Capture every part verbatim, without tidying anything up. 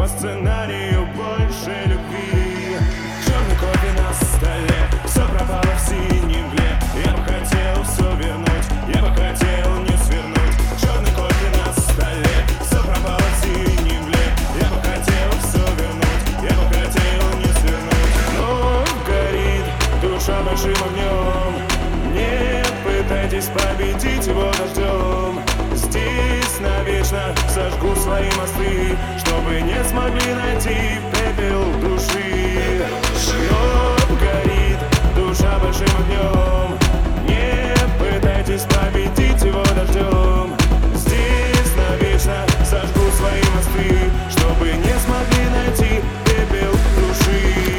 по сценарию больше любви. Черный кофе на столе, все пропало в синей мгле. Я бы хотел все вернуть, я бы хотел не свернуть. Черный кофе на столе, все пропало в синей мгле. Я бы хотел все вернуть, я бы хотел не свернуть. Но горит душа большим огнем, не пытайтесь победить его дождем. Здесь навечно сожгу свои мосты, чтобы не смогли найти пепел души. Но горит душа большим огнем, не пытайтесь победить его дождем. Здесь навечно сожгу свои мосты, чтобы не смогли найти пепел души.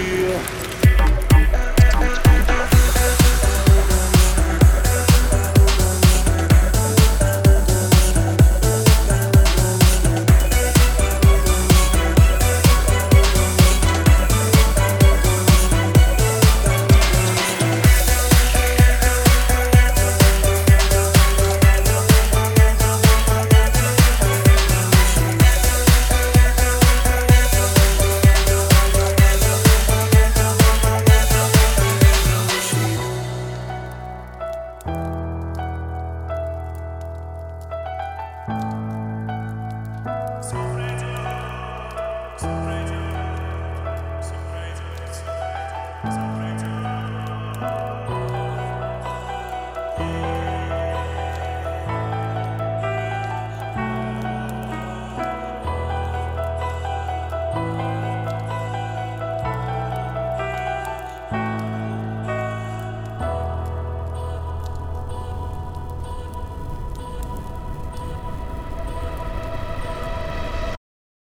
Thank